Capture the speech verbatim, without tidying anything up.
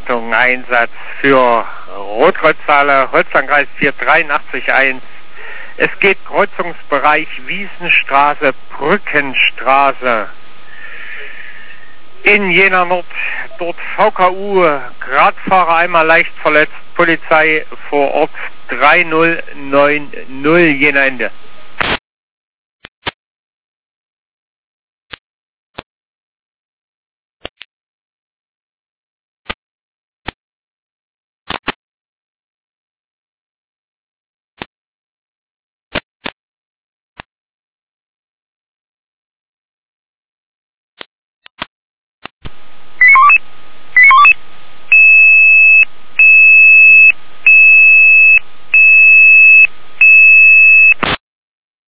Achtung, Einsatz für Rotkreuzhalle, Holzlandkreis vier drei acht eins. Es geht Kreuzungsbereich Wiesenstraße, Brückenstraße. In Jena Nord, dort V K U, Radfahrer einmal leicht verletzt, Polizei vor Ort drei null neun null Jena Ende.